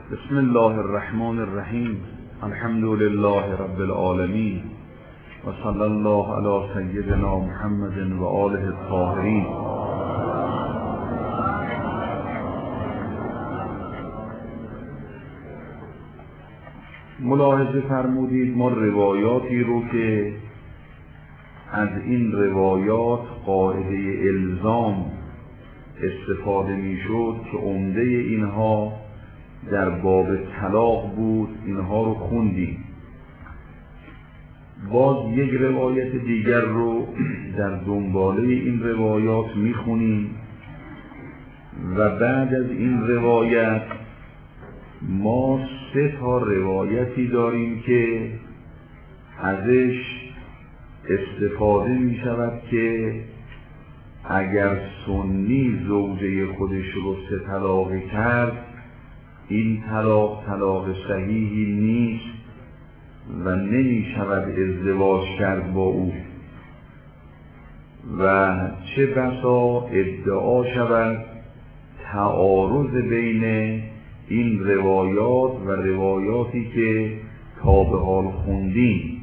بسم الله الرحمن الرحیم. الحمد لله رب العالمین و صلی الله علی سیدنا محمد و آله الطاهرین. ملاحظه فرمودید ما روایاتی رو که از این روایات قاعده الزام استفاده میشد که عمده اینها در باب طلاق بود، اینها رو خوندیم. باز یک روایت دیگر رو در دنباله این روایات میخونیم و بعد از این روایت ما 3 روایتی داریم که ازش استفاده می شود که اگر سنی زوجه خودش رو 3 طلاق کرد، این طلاق صحیحی نیست و نمی شود ازدواج کرد با او و چه بسا ادعا شود تعارض بین این روایات و روایاتی که تا به حال خوندیم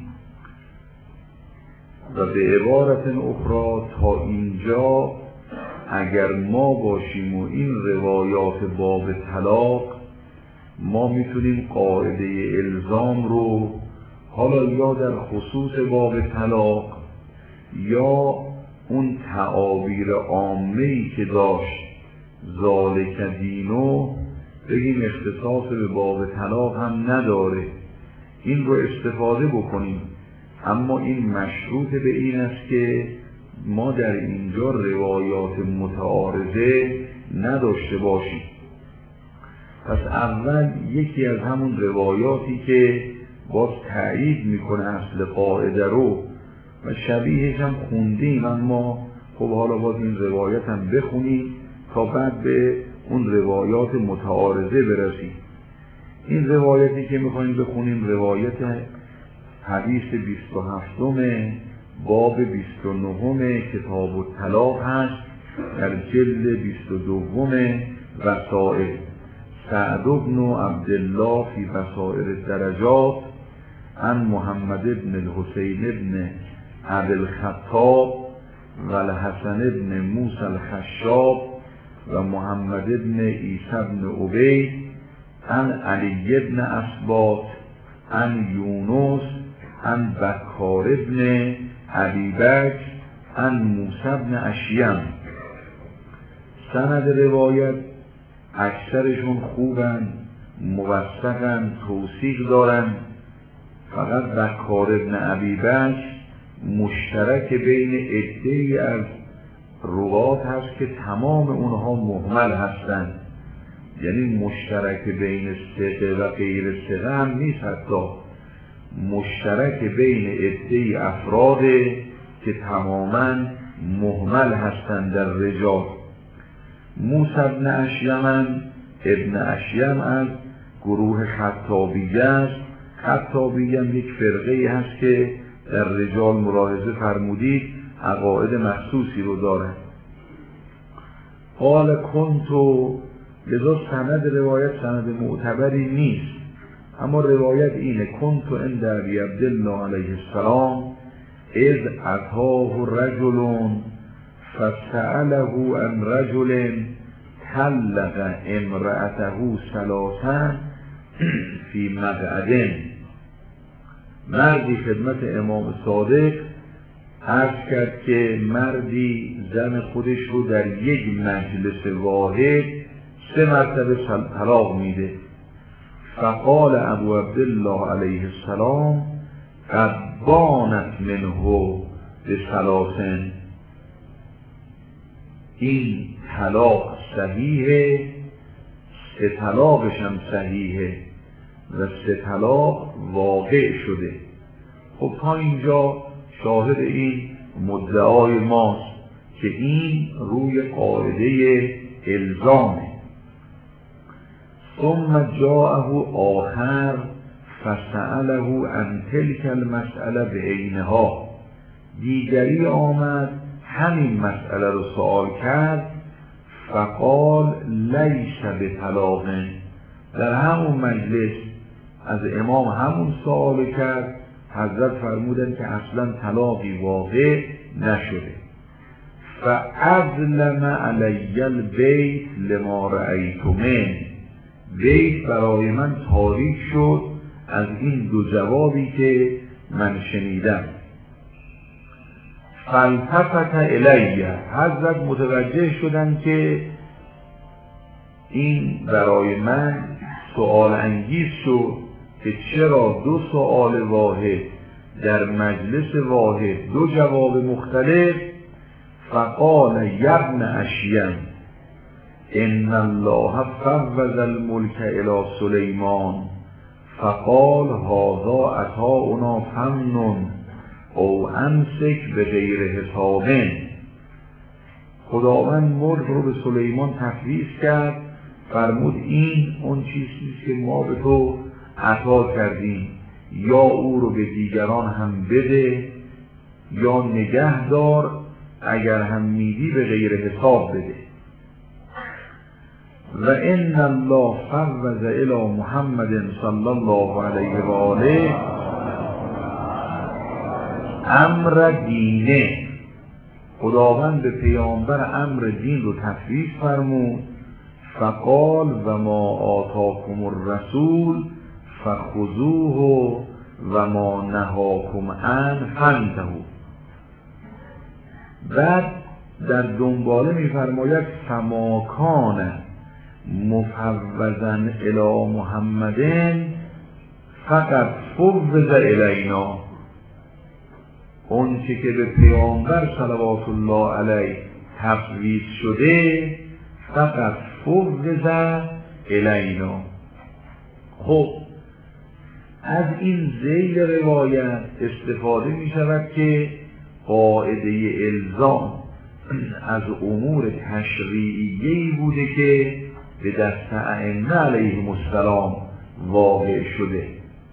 و به عبارت اخرى تا اینجا اگر ما باشیم و این روایات باب طلاق، ما میتونیم قاعده الزام رو حالا یا در خصوص باب طلاق یا اون تعابیر عامه‌ای که داشت ذالک دینو بگیم اختصاص به باب طلاق هم نداره، این رو استفاده بکنیم. اما این مشروط به این است که ما در اینجا روایات متعارضه نداشته باشیم. پس اول یکی از همون روایاتی که باز تأیید میکنه اصل قاعده رو و شبیهش هم خوندیم، اما خب حالا باز این روایت هم بخونیم تا بعد به اون روایات متعارضه برسیم. این روایتی که میخوایم بخونیم روایت حدیث 27 باب 29 کتاب الطلاق هست در جلد 22 وسائل. سعد بن عبدالله فی بصائر الدرجات عن محمد بن الحسین بن ابی الخطاب و الحسن بن موسی الخشاب و محمد بن عیسی بن عبید عن علی بن اسباط عن یونس عن بکار بن ابی بکر عن موسی بن اشیم. سند روایت اکثرشون خوبن، موثقن، توثیق دارن. فقط بکار بن ابی بکر مشترک بین عده‌ای از روات هست که تمام اونها مهمل هستند، یعنی مشترک بین ثقه و غیر ثقه هم نیست، حتی مشترک بین عده‌ای افراد که تماما مهمل هستند در رجال. موسی بن اشیم ابن اشیم از گروه خطابیه است. خطابیه هم یک فرقه هست که در رجال ملاحظه فرمودید عقاید مخصوصی رو داره. قال کنتو، لذا سند روایت سند معتبری نیست، اما روایت اینه: کنتو عند ابی عبدالله علیه السلام اذ اتاه رجل فسأله عن رجل طلق امرأته 3 فی مقعد. مردی خدمت امام صادق عرض کرد که مردی زن خودش رو در یک مجلس واحد 3 مرتبه طلاق میده. فقال ابو عبدالله علیه السلام قد بانت منه ب3. این طلاق صحیحه، 3 طلاقش هم صحیحه و 3 طلاق واقع شده. خب تا اینجا شاهد این مدعای ماست که این روی قاعده الزامه. ثم جاءه آخر فسأله عن تلك المسأله بعینها. دیگری آمد همین مسئله رو سوال کرد. فقال لیس بطلاق، در همون مجلس از امام همون سوال کرد. حضرت فرمودن که اصلا طلاقی واقع نشده. فاظلم علی البیت لما رأیت من، بیت برای من تاریک شد از این دو جوابی که من شنیدم. فالتفت الی، حضرت متوجه شدن که این برای من سؤال انگیز شد که چرا دو سؤال واحد در مجلس واحد دو جواب مختلف. فقال یا ابن اشیم ان الله فوض الملك الی سلیمان فقال هذا عطاؤنا فمن او امسک به غیر حساب. خداوند ملک رو به سلیمان تفویض کرد، فرمود این اون چیزی که ما به تو عطا کردیم، یا او رو به دیگران هم بده یا نگه دار، اگر هم میدی به غیر حساب بده. و ان الله فوض الی محمد صلی الله علیه و آله امر دینه، خداوند به پیامبر امر دین رو تفویض فرمود. فقال و ما آتاکم الرسول فخذوه و ما نهاکم عنه فانتهوا. بعد در دنباله می‌فرماید فما کان مفوضا الی محمدin فقط فوض الینا، اون چه که به پیامبر صلوات الله علیه تفویض شده فقط فوض الینا. خب از این ذیل روایت استفاده می شود که قاعده الزام از امور تشریعیه‌ای بوده که به دست ائمه علیهم السلام واقع شده.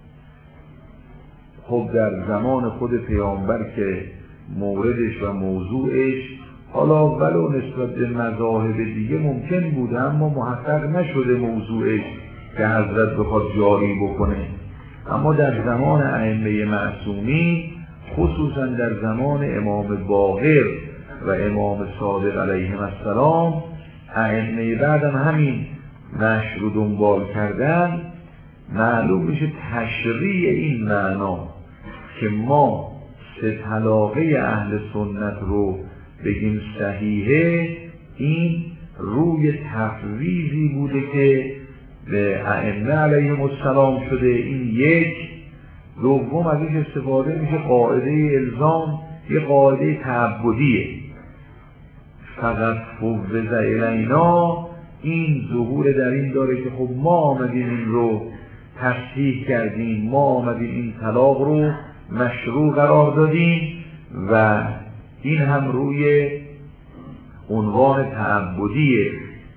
خب در زمان خود پیامبر که موردش و موضوعش حالا ولو نسبت به مذاهب دیگه ممکن بوده اما محقق نشده موضوعش که حضرت بخواد جاری بکنه، اما در زمان ائمه معصومین خصوصا در زمان امام باقر و امام صادق علیهم السلام ائمه بعدم همین نشر رو دنبال کردن، معلوم میشه تشریع این معنا که ما سه طلاقه اهل سنت رو بگیم صحیحه، این روی تفویضی بوده که به ائمه علیهم السلام شده. این یک. دوم ازش استفاده میشه قاعده الزام، یه قاعده تعبدیه. فقط فوض الینا این ظهور در این داره که خب ما آمدیم این رو تصحیح کردیم، ما آمدیم این طلاق رو مشروع قرار دادیم و این هم روی عنوان تعبدیه،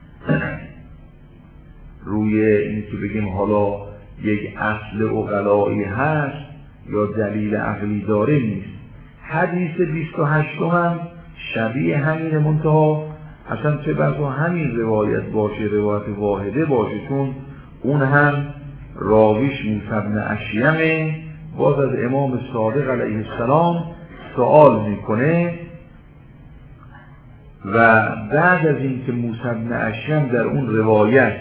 روی این که بگیم حالا یک اصل عقلایی هست یا دلیل عقلی داره نیست. حدیث 28 هم شبیه همین، منتها اصلا چه بسا همین روایت باشه، روایت واحده باشه، چون اون هم راویش موسی بن اشیمه، باز از امام صادق علیه السلام سوال میکنه و بعد از این که موسی بن اشیم در اون روایت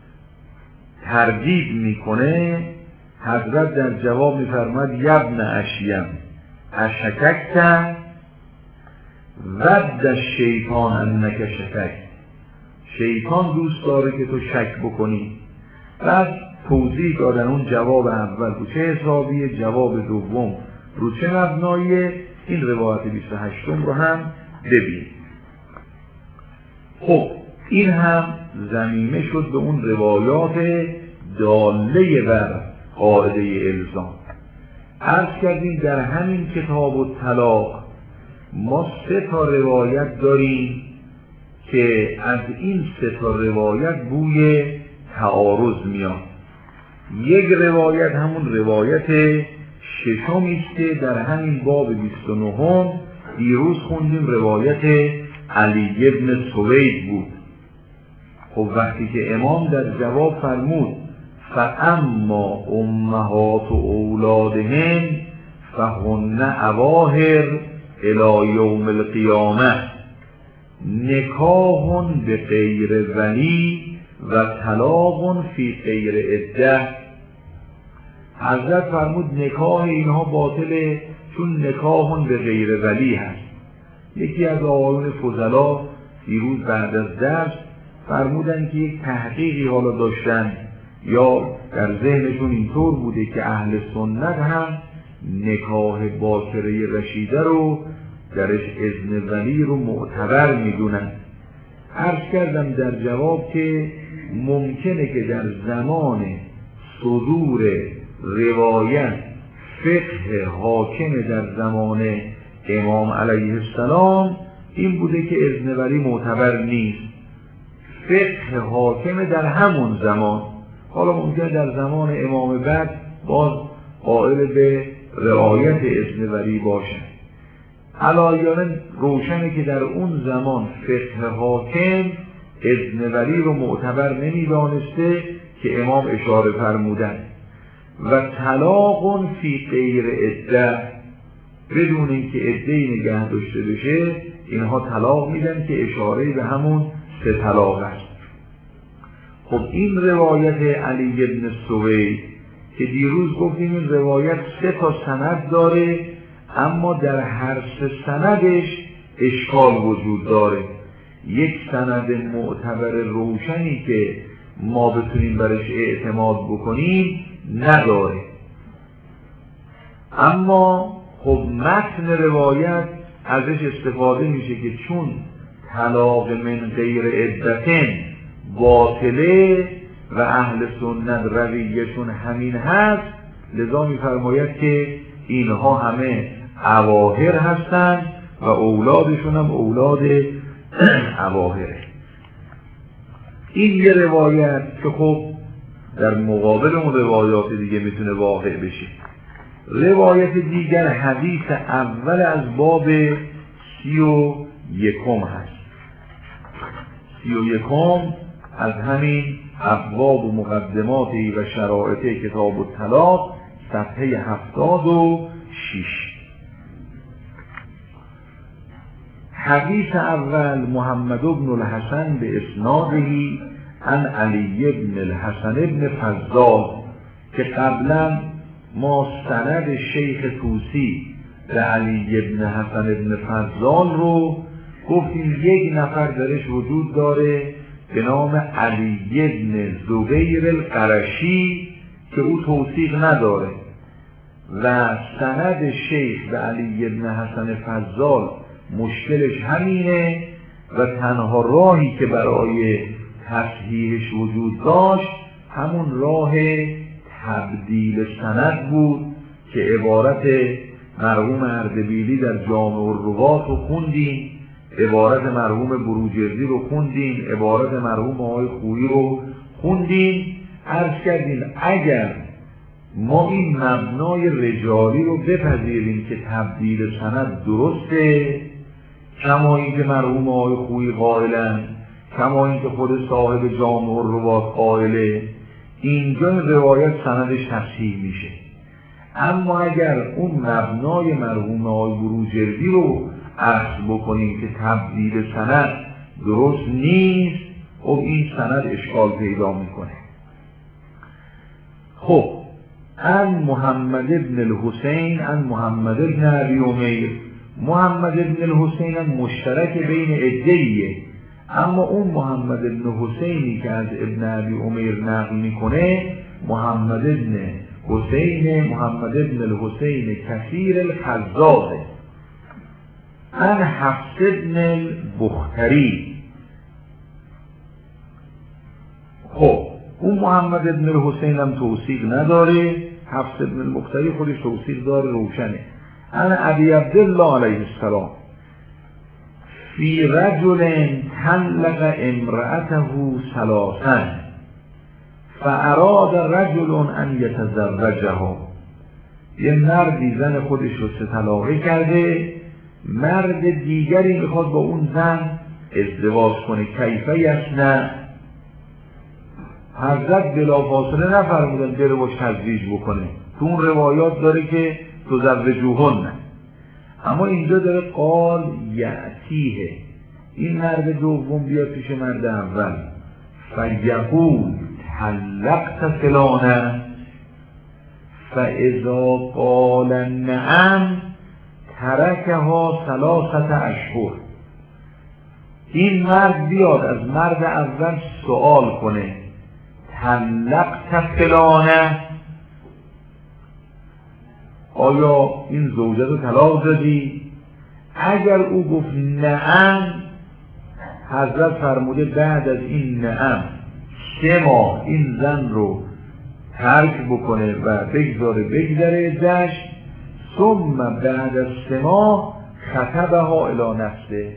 تردید میکنه، حضرت در جواب میفرماد یا ابن اشیم اشککت ود شیطان انک شکک، شیطان دوست داره که تو شک بکنی. بعد توضیح دادن اون جواب اول رو چه حسابیه، جواب دوم رو چه مبناییه. این روایت 28 رو هم ببین. خب این هم ضمیمه شد به اون روایات داله بر قاعده الزام. عرض کردیم در همین کتاب الطلاق ما 3 روایت داریم که از این 3 روایت بوی تعارض میاد. یک روایت همون روایت ششمی است که در همین باب 29 دیروز خوندیم، روایت علی بن سوید بود. خب وقتی که امام در جواب فرمود فاما امهات اولادهم فهن اواهر الی یوم القیامه نکاح به غیر ولی و طلاق فی غیر عده. حضرت فرمود نکاح اینها باطله چون نکاح به غیر ولی هست. یکی از آقایون فضلا دیروز بعد از درس فرمودن که یک تحقیقی حالا داشتن یا در ذهنشون اینطور بوده که اهل سنت هم نکاح باکره رشیده رو درش اذن ولی رو معتبر میدونن. عرض کردم در جواب که ممکنه که در زمان صدور روایت فقه حاکم در زمان امام علیه السلام این بوده که اذن ولی معتبر نیست. فقه حاکم در همون زمان، حالا ممکنه در زمان امام بعد باز قائل به رعایت اذن ولی باشن. علایانه روشنه که در اون زمان فقه حاکم اذن ولی رو معتبر نمیدانسته که امام اشاره فرمودن. و طلاق فی غیر عده، بدون اینکه عده‌ای نگه داشته بشه اینها طلاق میدن که اشاره به همون 3 طلاق است. خب این روایت علی بن سوید که دیروز گفتیم این روایت 3 تا سند داره، اما در هر 3 سندش اشکال وجود داره. یک سند معتبر روشنی که ما بتونیم برش اعتماد بکنیم نداره. اما خب متن روایت ازش استفاده میشه که چون طلاق من غیر عدتن باطله و اهل سنت رویشون همین هست، لذا میفرماید که اینها همه اواهر هستند و اولادشون هم اولاد اواهره. این یه روایت که خب در مقابل اون روایات دیگه میتونه واقع بشه. روایت دیگر حدیث اول از باب 31 هست. 31 از همین ابواب و مقدماتی و شرایط کتاب الطلاق صفحه 76. حدیث اول محمد بن الحسن به اسنادهی عن علی بن الحسن بن فضال که قبلا ما سند شیخ طوسی به علی بن حسن بن فضال رو گفتیم یک نفر درش وجود داره به نام علی بن زبیر القرشی که او توثیق نداره و سند شیخ به علی بن حسن فضال مشکلش همینه و تنها راهی که برای تصحیحش وجود داشت همون راه تبدیل سند بود که عبارت مرحوم اردبیلی در جامع الروات رو خوندیم، عبارت مرحوم بروجردی رو خوندیم، عبارت مرحوم آقای خویی رو خوندیم. عرض کردیم اگر ما این مبنای رجالی رو بپذیریم که تبدیل سند درسته، کما اینکه مرحوم آقای خویی قائلن، کما اینکه خود صاحب جامع الروات قائله، اینجا روایت سندش تصحیح میشه. اما اگر اون مبنای مرحوم آقای بروجردی رو اخذ بکنیم که تبدیل سند درست نیست، خب این سند اشکال پیدا میکنه. خب عن محمد بن الحسین عن محمد بن ابی امیر. محمد بن الحسین هم مشترک بین عده‌ایه، اما اون محمد بن حسینی که از ابن ابی امیر نقل میکنه محمد بن حسین محمد بن الحسین کثیر الخزازه عن حفص بن البختری. خب اون محمد بن الحسین هم توثیق نداره، حفص بن البختری خودش توثیق داره، روشنه. عن ابی عبدالله علیه السلام فی رجل طلق امرأته ثلاثا فاراد رجل ان یتزوجها. یه مردی زن خودش رو 3 طلاقه کرده، مرد دیگری میخواد با اون زن ازدواج کنه. کیف یصنع؟ حضرت بلافاصله نفرمودن بره باش تزویج بکنه، تو اون روایات داره که تزوجوهن، اما اینجا داره قال یأتیه، این مرد دوم بیاد پیش مرد اول فیقول طلقت فلانه فاذا قال نعم ترکها 3 اشهر. این مرد بیاد از مرد اول سوال کنه طلقت فلانه، آیا این زوجه رو طلاق دادی؟ اگر او گفت نعم، حضرت فرموده بعد از این نعم 3 ماه این زن رو ترک بکنه و بگذره عده‌اش، ثم بعد از 3 ماه خطبها الی نفسه،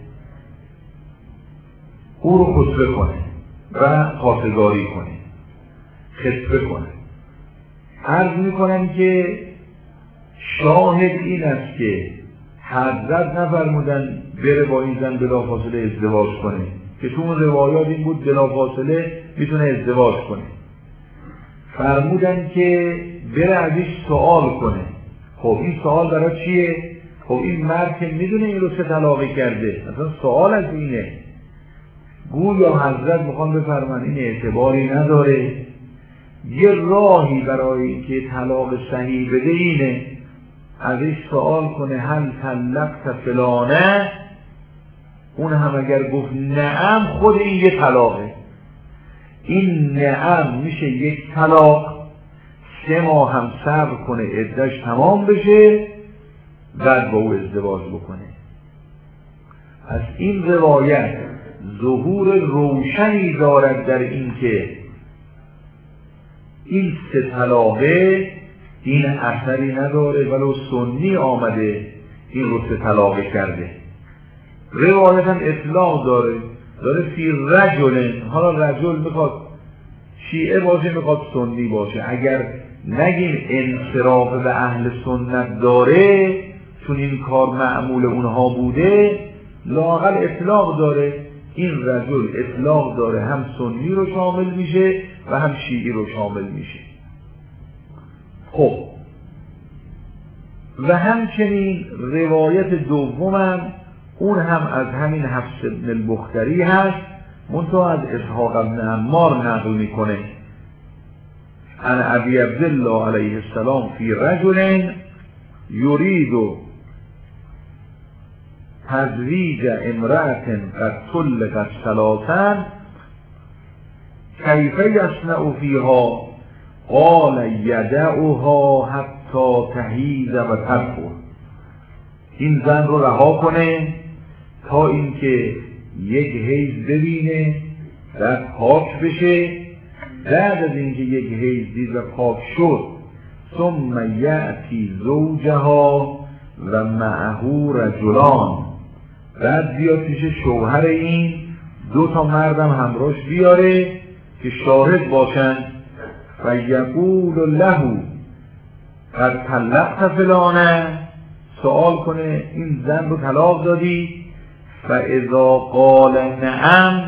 او رو خطبه کنه و خواستگاری کنه، خطبه کنه. عرض میکنم که شاهد این است که حضرت نفرمودن بره با این زن بلافاصله ازدواج کنه، که تو اون روایات این بود بلافاصله میتونه ازدواج کنه. فرمودن که بره ازش سوال کنه. خب این سوال برای چیه؟ خب این مرد که میدونه این رو 3 طلاقی کرده، مثلا سوال از اینه. گویا حضرت میخوان بفرمان این اعتباری نداره، یه راهی برای اینکه طلاق صحیح بده اینه ازش سوال کنه هل طلقت فلانه، اون هم اگر گفت نعم خود این یه طلاقه، این نعم میشه 1 طلاق، 3 ماه هم صبر کنه عده‌اش تمام بشه بعد با او ازدواج بکنه. از این روایت ظهور روشنی دارد در این که این 3 طلاقه این اثری نداره، ولو سنی آمده این رو 3 طلاقه کرده. روایت هم اطلاق داره فی رجل، حالا رجل میخواد شیعه باشه میخواد سنی باشه، اگر نگیم انصراف به اهل سنت داره چون این کار معمول اونها بوده، لااقل اطلاق داره. این رجل اطلاق داره، هم سنی رو شامل میشه و هم شیعی رو شامل میشه. خب و همچنین روایت دومم اون هم از همین حفص بن البختری هست، منتها از اسحاق بن عمار نقل میکنه عن ابی عبدالله علیه السلام فی رجل یرید تزویج امرأة قد طلقت 3 کیف یصنع فیها قال یدعها حتی تحیض و تطهر. این زن رو رها کنه تا اینکه 1 حیض ببینه بعد پاک بشه، بعد از اینکه 1 حیض دید و پاک شد ثم یأتی زوجها و معه رجلان، بعد بیاد پیش شوهر این 2 مردم همراهش بیاره که شاهد باشن و یقول له قد طلقت فلانه، سوال کنه این زن رو طلاق دادی؟ فاذا قال نعم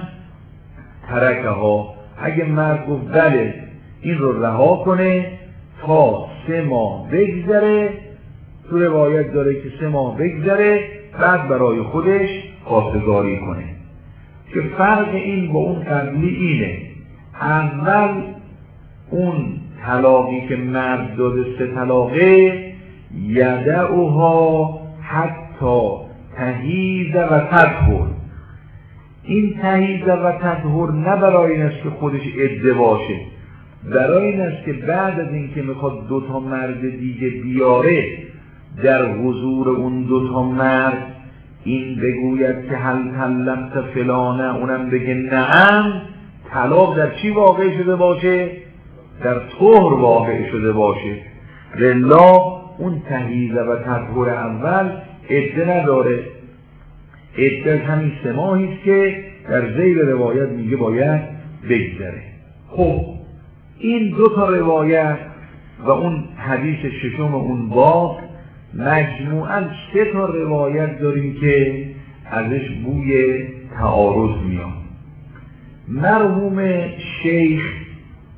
ترکها، اگه مرد گفت بله این رو رها کنه تا 3 ماه بگذره، تو روایت داره که 3 ماه بگذره بعد برای خودش خواستگاری کنه. که فرق این با اون قبلی اینه، اول اون طلاقی که مرد داده 3 طلاقه یدعها حتی تحیض و تطهر، این تحیض و تطهر نه برای این است که خودش عده باشه، برای این است که بعد از اینکه میخواد 2 مرد دیگه بیاره در حضور اون 2 مرد این بگوید که هل طلقت فلانه، اونم بگه نعم، طلاق در چی واقع شده باشه؟ در طهر واقع شده باشه. لله اون تحیض و تطهر اول عده نداره، عده همین 3 ماهی است که در ذیل روایت میگه باید بگذره. خب این 2 روایت و اون حدیث 6 اون باب مجموعاً 3 روایت داریم که ازش بوی تعارض میاد. مرحوم شیخ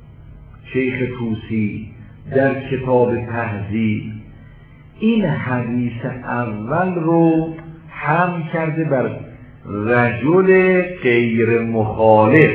شیخ طوسی در کتاب تهذیب این حدیث اول رو حمل کرده بر رجل غیر مخالف،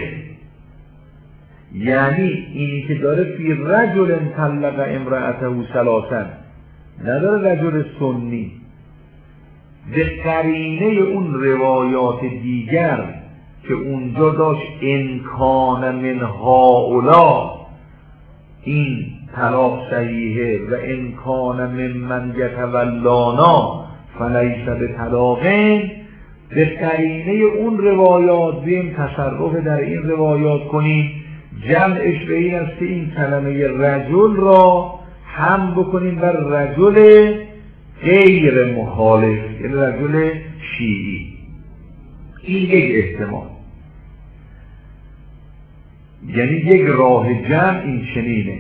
یعنی اینی که داره فی رجل طلق امرأته ثلاثا، نداره رجل سنی. به قرینه اون روایات دیگر که اونجا داشت انکان من هؤلاء این طلاق صحیحه و انکان من یتولانا فلیس به طلاقین، به قرینه اون روایات بیم تصرف در این روایات کنیم، جمعش به این است که این کلمه رجل را هم بکنیم بر رجل غیر مخالف، یعنی رجل شیعی. این یک احتمال، یعنی یک راه جمع این چنینه.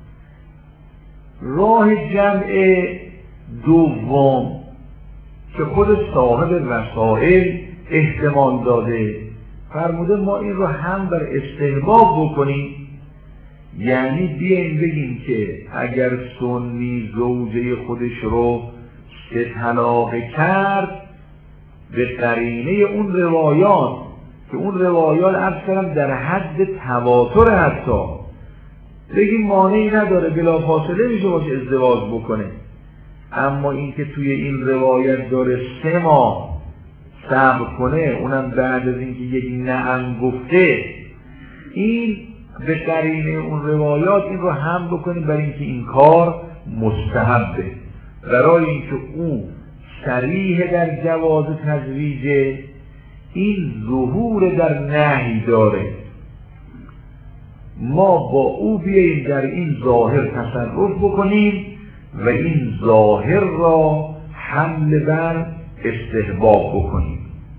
راه جمع دوم که خود صاحب وسائل احتمال داده، فرموده ما این رو هم بر استحباب بکنیم، یعنی بیایم بگیم که اگر سنی زوجه خودش رو سه طلاق کرد به قرینه اون روایات که اون روایات عرض کردم در حد تواتر، حتی بگیم مانعی نداره بلافاصله میشه باشه ازدواج بکنه، اما اینکه توی این روایت داره 3 ماه صبر کنه، اونم بعد از اینکه یک نعم گفته، این به قرینه اون روایات این رو هم بکنیم برای اینکه این کار مستحبه، برای اینکه اون صریح در جواز تزویج، این ظهور در نهی داره، ما با او بیاییم در این ظاهر تصرف بکنیم و این ظاهر را حمل بر استحباب بکنیم.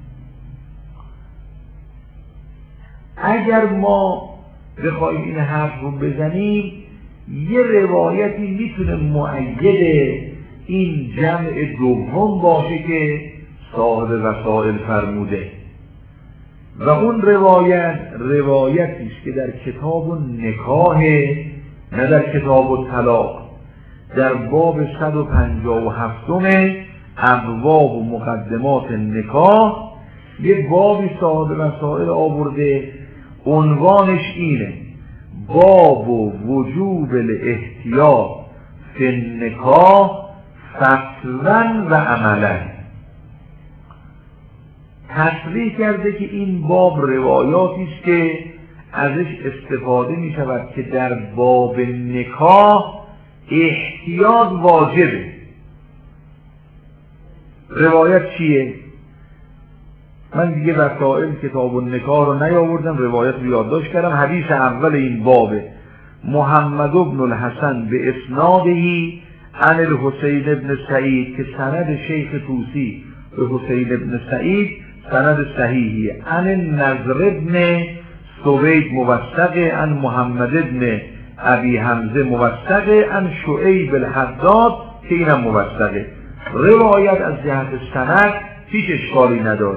اگر ما بخوایم این حرف رو بزنیم، یه روایتی میتونه مؤید این جمع دوم باشه که صاحب وسائل فرموده، و اون روایتی است که در کتاب نکاح، نه در کتاب طلاق، در باب 157 ابواب و مقدمات نکاح یه بابی صاحب مسائل آورده، عنوانش اینه: باب و وجوب الاحتیاط فی النکاح فتوا و عملا. تصریح کرده که این باب روایاتی است که ازش استفاده می شود که در باب نکاح احتیاط واجبه. روایت چیه؟ من دیگه وسائل کتاب النکاح رو نیاوردم، روایت رو یادداشت کردم. حدیث اول این بابه: محمد بن الحسن به اسنادهی عن الحسین ابن سعید، که سند شیخ طوسی به حسین ابن سعید سند صحیحی، عن نضر ابن سوید موثق، عن محمد ابن ابی حمزه موثق، عن شعیب الحداد که اینم موثقه. روایت از جهت سند هیچ اشکالی نداره.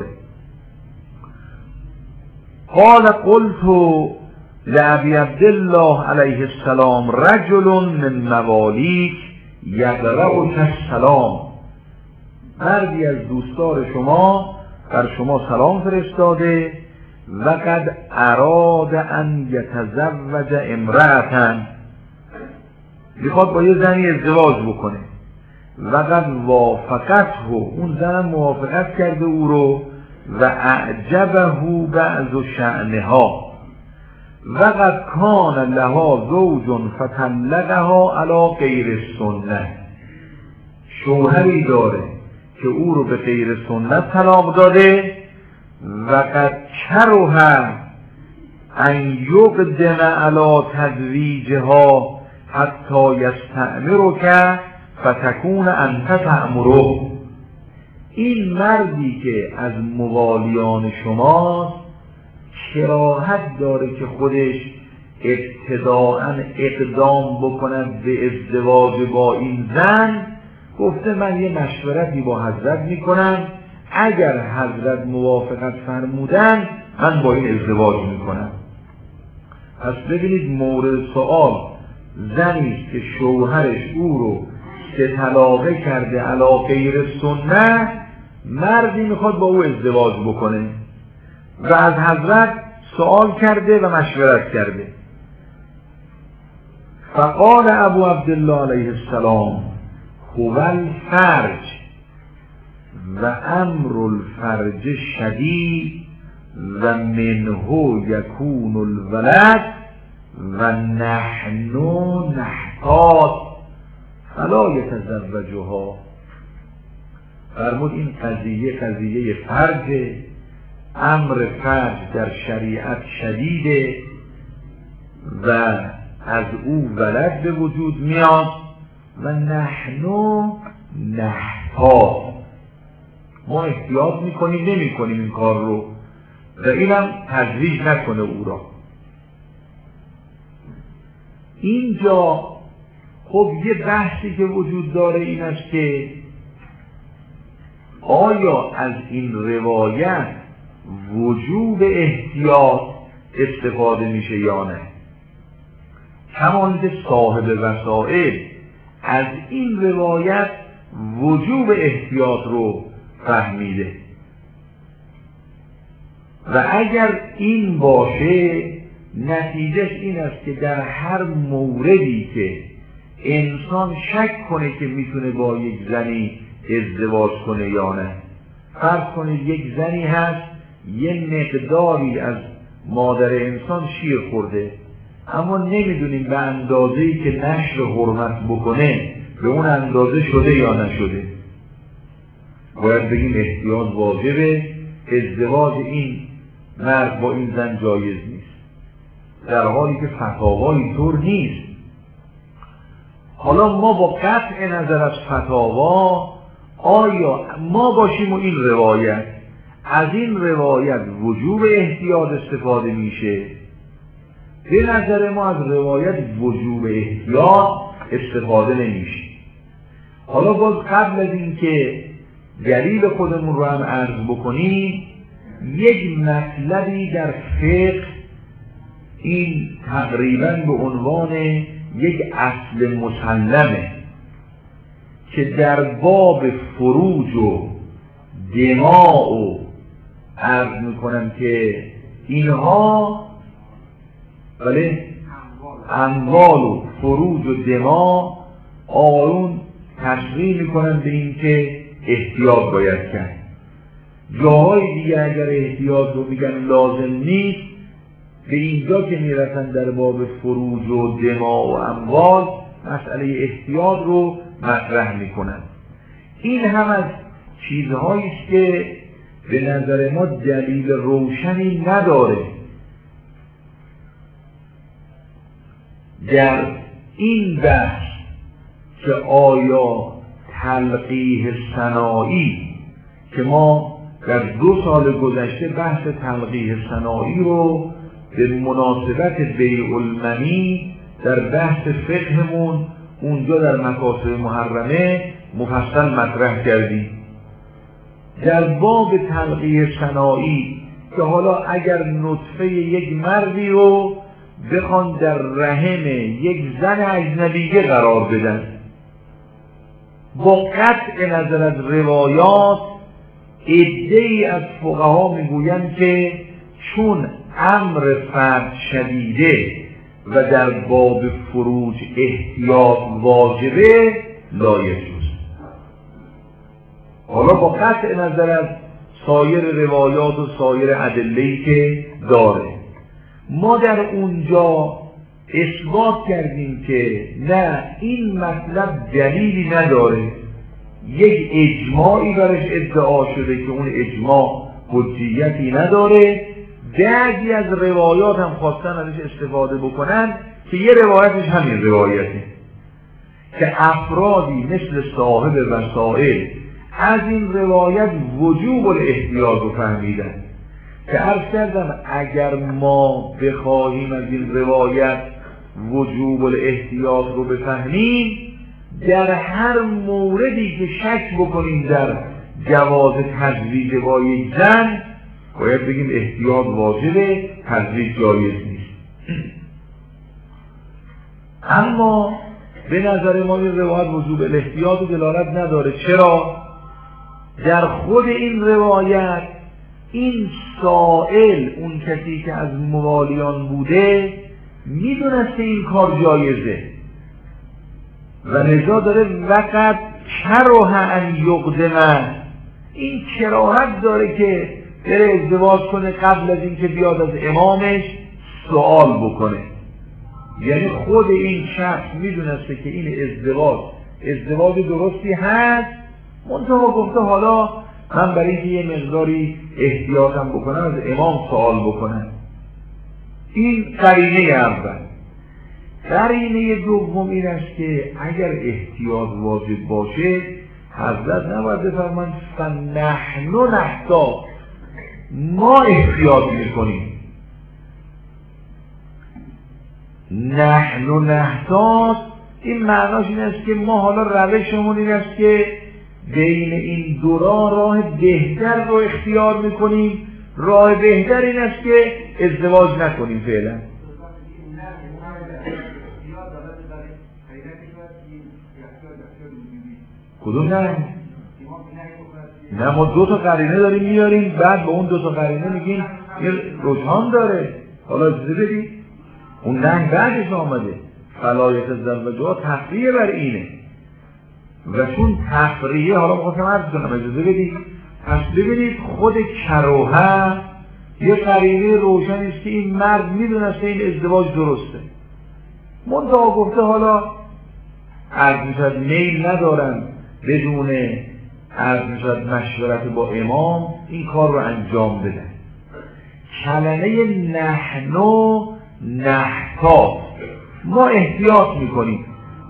قال قلت لأبی عبدالله علیه السلام رجل من موالیک یقرأک السلام، مردی از دوستار شما بر شما سلام فرستاده، و قد اراد ان یتزوج امرأة، میخواد با یه زنی ازدواج بکنه، و قد وافقته، اون زن موافقت کرده او رو، و اعجبه بعض شأنها، و قد کان لها زوج فطلقها علی غیر السنه، شوهری داره که او رو به غیر سنت طلاق داده، و قد کره ان یقدم علی تزویجها حتی یستأمرک فتکون انت تأمره. این مردی که از موالیان شماست کراهت داره که خودش ابتداءً اقدام بکند به ازدواج با این زن، گفته من یه مشورتی با حضرت میکنم، اگر حضرت موافقت فرمودن من با این ازدواج میکنم. پس ببینید مورد سوال زنی است که شوهرش او رو 3 طلاقه کرده علی غیر سنت، مردی میخواد با او ازدواج بکنه و از حضرت سوال کرده و مشورت کرده. فقال ابو عبدالله علیه السلام هو الفرج و امر الفرج شدید و منه یکون الولد و نحن نحتاج فلا یتزوجها. فرمود این قضیه فرج، امر فرج در شریعت شدیده و از او ولد به وجود میاد و نحن نحتاج، ما احتیاط میکنیم نمیکنیم این کار رو و اینم تزویج نکنه او را. اینجا خب یه بحثی که وجود داره این است که آیا از این روایت وجوب احتیاط استفاده میشه یا نه؟ همان‌که صاحب وسائل از این روایت وجوب احتیاط رو فهمیده و اگر این باشه نتیجهش این است که در هر موردی که انسان شک کنه که میتونه با یک زنی ازدواج کنه یا نه، فرض کنید یک زنی هست یه مقداری از مادر انسان شیر خورده اما نمیدونیم به اندازه‌ای که نشر حرمت بکنه به اون اندازه شده یا نشده، باید بگیم احتیاط واجبه، ازدواج این مرد با این زن جایز نیست، در حالی که فتاوا اینطور نیست. حالا ما با قطع نظر از فتاوا آیا ما باشیم و این روایت، از این روایت وجوب احتیاط استفاده میشه؟ به نظر ما از روایت وجوب احتیاط استفاده نمیشه. حالا باز قبل از این که دلیل خودمون رو هم عرض بکنیم، یک مطلبی در فقه این تقریبا به عنوان یک اصل مسلمه که در باب فروج و دماء و عرض میکنم که اینها بله اموال و فروج و دماء آیون تشریح میکنن به این که احتیاط باید کرد. جاهای دیگه اگر احتیاط رو میگن لازم نیست، به اینجا که میرسن در باب فروج و دماء و اموال مسئله احتیاط رو مطرح میکنن. این هم از چیزهایی است که به نظر ما دلیل روشنی نداره. در این بحث که آیا تلقیح صناعی که ما در 2 سال گذشته بحث تلقیح صناعی رو به مناسبت بیع المنی در بحث فقهمون اونجا در مکاسب محرمه مفصل مطرح کردیم. در باب تلقیح صناعی که حالا اگر نطفه یک مردی رو بخوان در رحم یک زن اجنبیه قرار بدن، با قطع نظر از روایات عده‌ای از فقها میگویند که چون امر فرد شدیده و در باب فروج احتیاط واجبه لا یجوز. حالا با قطع نظر از سایر روایات و سایر ادله‌ای که داره، ما در اونجا اثبات کردیم که نه، این مطلب دلیلی نداره، یک اجماعی برش ادعا شده که اون اجماع حجیتی نداره. بعضی از روایات هم خواستن ازش استفاده بکنن که یه روایتش همین روایته که افرادی مثل صاحب وسائل از این روایت وجوب الاحتیاط رو فهمیدن که عرض کردم اگر ما بخواهیم از این روایت وجوب الاحتیاط رو بفهمیم، در هر موردی که شک بکنیم در جواز تزویج با یک زن باید بگیم احتیاط واجبه، تزویج جایز نیست. اما به نظر ما این روایت وجوب الاحتیاط و دلالت نداره. چرا؟ در خود این روایت این سائل، اون کسی که از موالیان بوده، میدونسته این کار جایزه و لذا داره وقت کره ان یقدمه، این کراهت داره که بره ازدواج کنه قبل از اینکه بیاد از امامش سوال بکنه. یعنی خود این شخص میدونسته که این ازدواج درستی هست، منتها گفته حالا من برای اینکه یه مقداری احتیاطم بکنم از امام سوال بکنم. این قرینه اول. قرینه دوم این است که اگر احتیاط واجب باشه حضرت نباید بفرمایند فنحن نحتاط، ما احتیاط میکنیم. نحن نحتاط این معناش این است که ما حالا روشمون این است که بین این دو راه بهتر رو اختیار میکنیم. راه بهتر این است که ازدواج نکنیم فعلا. کدوم نه؟ نه ما دو تا قرینه داریم میاریم، بعد به اون دو تا قرینه میگیم یه رجحان داره. حالا اجازه بدید اون نه بعدش آمده فلایت الزوجات تفریه بر اینه و چون تفریه، حالا میخواستم عرض کنم اجازه بدید، پس ببینید خود کراهت یه قرینه روشن است که این مرد میدونسته این ازدواج درسته، منتها گفته حالا عرض میشد میل ندارم بدون عرض میشد مشورت با امام این کار رو انجام بدن. کلمه نحن نحتاط، ما احتیاط میکنیم.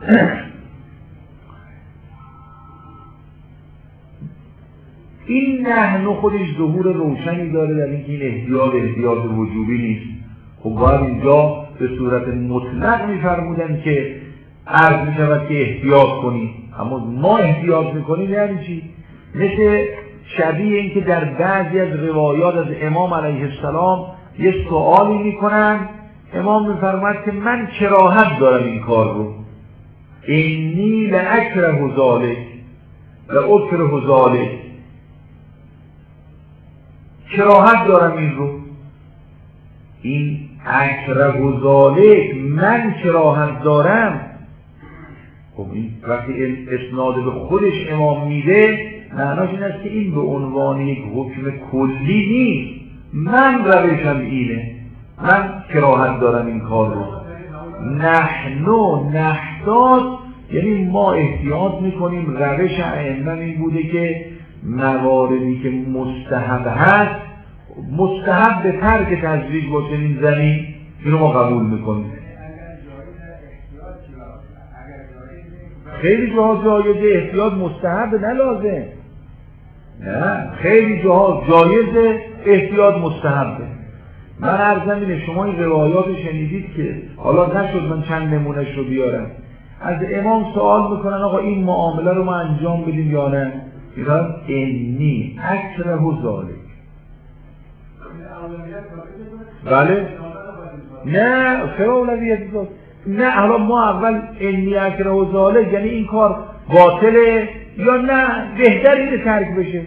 این نحن خودش ظهور روشنی داره در اینکه این احتیاط وجوبی نیست. خب باید اینجا به صورت مطلق میفرمودن که عرض میشود که احتیاط کنیم، اما ما احتیاط میکنیم یعنی چی؟ مثل شبیه این که در بعضی از روایات از امام علیه السلام یه سوالی میکنن، امام میفرماید که من کراهت دارم این کار رو، اینی لاکره ذالک لاکره ذالک، کراهت دارم این رو. این اکره ذالک، من کراهت دارم. خب این وقتی اسناد به خودش امام میده معناش این است که این به عنوان یک حکم کلی نیست، من روشم اینه، من کراهت دارم این کار رو. نحن نحتاط یعنی ما احتیاط میکنیم. روش ائمه این بوده که مواردی که مستحب هست، مستحب به ترک تزویج با چنین زنی، اینو ما قبول میکنیم. خیلی جاها جایزه احتیاط مستحب، نه لازم. نه خیلی جاها جایزه احتیاط مستحبه. من عرضم اینه شما این روایات شنیدید که حالا نشد من چند نمونهش رو بیارم، از امام سوال میکنن آقا این معامله رو ما انجام بدیم یا نه؟ میگن انی اکره ذالک. بله نه چرا اولویت داد؟ نه حالا ما اول انی اکره ذالک یعنی این کار باطله یا نه بهتر اینه ترک بشه.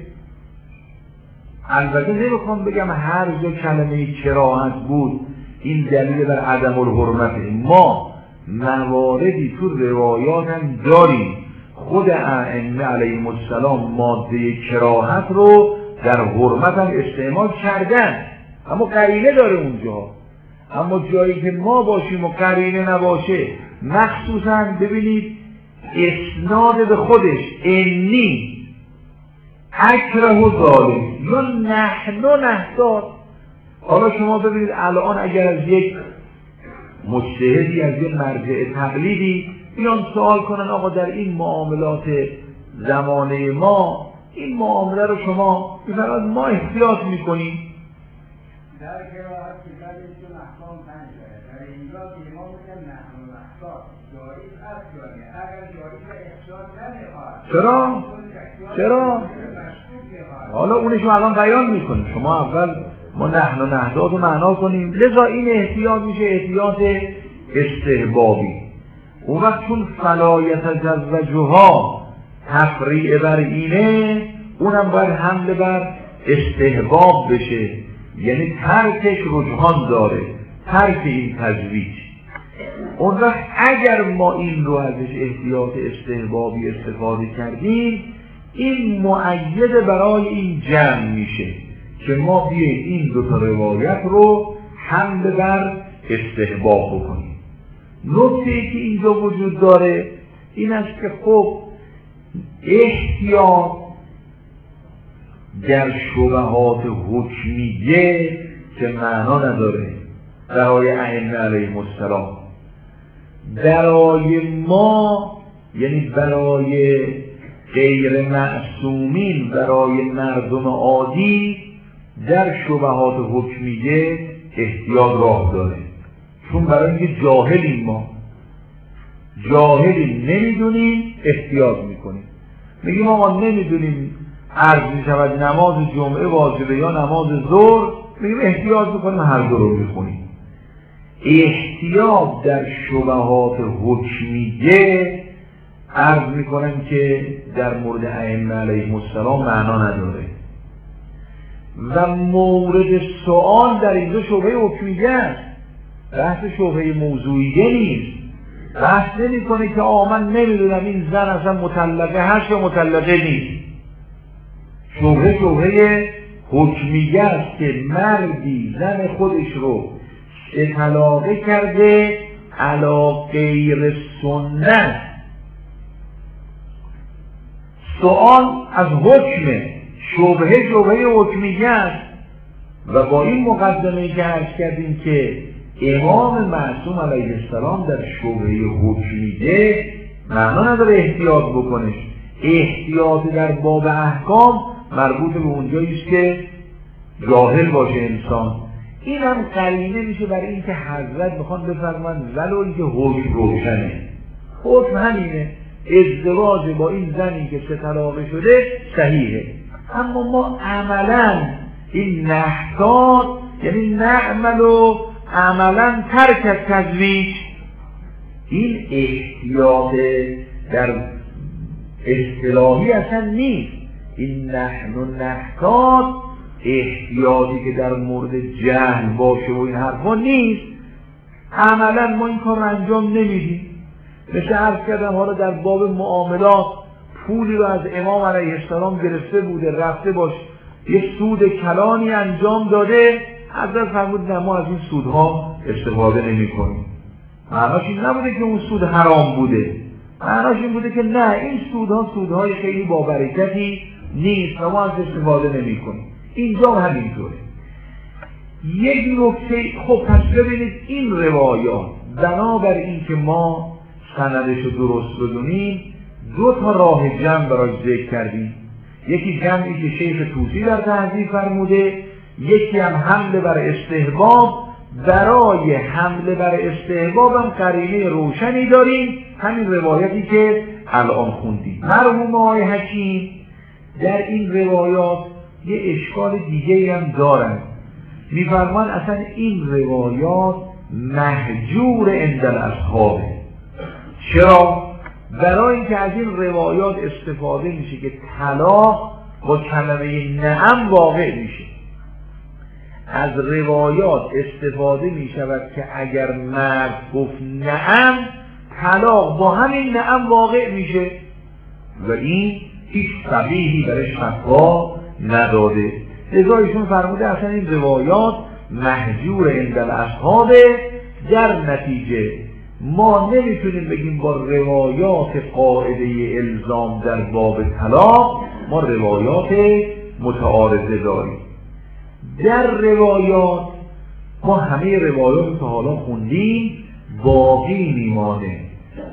البته نمیخوام بگم هر جا کلمه کراهت بود این دلیل بر عدم الحرمته. ما مواردی تو روایات هم داریم خود ائمه علیهم السلام ماده کراهت رو در حرمت هم استعمال کردن، اما قرینه داره اونجا. اما جایی که ما باشیم و قرینه نباشه، مخصوصا ببینید اسناد به خودش انی اکره ذالک یا نحن نحتاط. حالا شما ببینید الان اگر از یک مجتهدی، از یک مرجع تقلیدی بیان سوال کنن آقا در این معاملات زمانه ما این معامله رو شما بفرمایید ما احتیاط میکنیم. در قرائت کتابشون احکام پنجه، در اینجا که ما میگن نحن نحتاط جایز هست یا نه؟ اگر جایز احتیاط نمیخواد چرا؟ حالا اونشو الان بیان میکنیم. شما اول ما نحن نحتاط رو معنا کنیم، لذا این احتیاط میشه احتیاط استحبابی. اون وقت چون فلا یتزوجها تفریع بر اینه، اونم باید حمله بر استحباب بشه، یعنی ترکش رجحان داره، ترک این تزویج. اون وقت اگر ما این رو ازش احتیاط استحبابی استفاده کردیم، این مؤید برای این جمع میشه که ما بیاییم این دو تا روایت رو حمله بر استحباب بکنیم. نکته‌ای که اینجا وجود داره این است که خب احتیاط در شبهات حکمیه که معنا نداره برای ائمه علیهم السلام، برای ما یعنی برای غیر معصومین، برای مردم عادی در شبهات حکمیه احتیاط راه داره. چون برای اینکه جاهلیم، ما جاهلیم، نمیدونیم، احتیاط میکنیم، میگیم آقا نمیدونیم عرض میشود نماز جمعه واجبه یا نماز ظهر، میگیم احتیاط میکنیم هر دو رو میخونیم. احتیاط در شبهات حکمیه عرض میکنم که در مورد ائمه علیهم السلام معنا نداره و مورد سوال در اینجا شبهه حکمیه است، بحث شبهه موضوعیه نیست. بحث نمی کنه که من نمیدونم این زن اصلا مطلقه هست یا مطلقه نیست. شبهه حکمیه است که مردی زن خودش رو طلاقه کرده علی غیر سنت. سوال از حکمه، شبهه حکمیه است و با این مقدمه که عرض کردیم که امام معصوم علیه السلام در شبهه حکمیه معنا نداره احتیاط بکنش. احتیاط در باب احکام مربوط به اونجایی است که جاهل باشه انسان. این هم قرینه میشه برای اینکه حضرت میخوان بفرمایند ولو اینکه حکم روشنه، حکم همینه، ازدواج با این زنی که سه طلاقه شده صحیحه، اما ما عملا این نحتاط یعنی نعمل و عملا ترک از تزویج، این احتیاط در اصطلاحی اصلا نیست. این نحتاط احتیاطی که در مورد جهل باشه و این حرفا نیست. عملا ما این کار رو انجام نمیدیم. مثل عرض کردم حالا در باب معاملات پولی رو از امام علیه السلام گرفته بوده، رفته باش یه سود کلانی انجام داده، حضرت فرمود نه ما از این سودها استفاده نمی کنیم. معناش این نبوده که اون سود حرام بوده، معناش این بوده که نه این سودها سودهای خیلی با برکتی نیست و ما از استفاده نمی کنیم. اینجا همینطوره. یک نکته خب پس ببینید این روایات بنابر این که ما سندش رو درست بدونیم دو تا راه جمع برای ذکر کردیم. یکی جمعی که شیخ طوسی در تهذیب فرموده، یکی هم حمله بر استحباب. برای حمله بر استحباب هم قرینه روشنی داریم، همین روایتی که الان خوندیم. مرحوم آقای حکیم در این روایات یه اشکال دیگه هم دارن، میفرمان اصلا این روایات مهجور عند الاصحابه. چرا؟ برای اینکه از این روایات استفاده میشه که طلاق با کلمه نعم واقع میشه. از روایات استفاده میشود که اگر مرد گفت نعم، طلاق با همین نعم واقع میشه و این هیچ صحیحی برش فتوا نداده. لذا ایشون فرموده اصلا این روایات مهجور عند الاصحاب. در نتیجه ما نمیتونیم بگیم با روایات قاعده الزام در باب طلاق ما روایات متعارضه داریم. در روایات ما همه روایات که حالا خوندیم باقی میمانه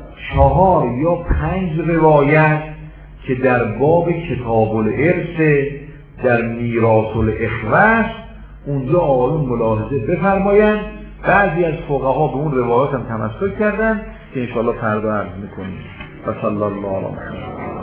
4 یا 5 روایت که در باب کتاب الارث در میراث الاخوه اونجا آقایون ملاحظه بفرمایند. بعضی از فقها به اون روایات هم تمسک کردن که انشاءالله فردا عرض میکنیم. و صلی الله علیه و سلم.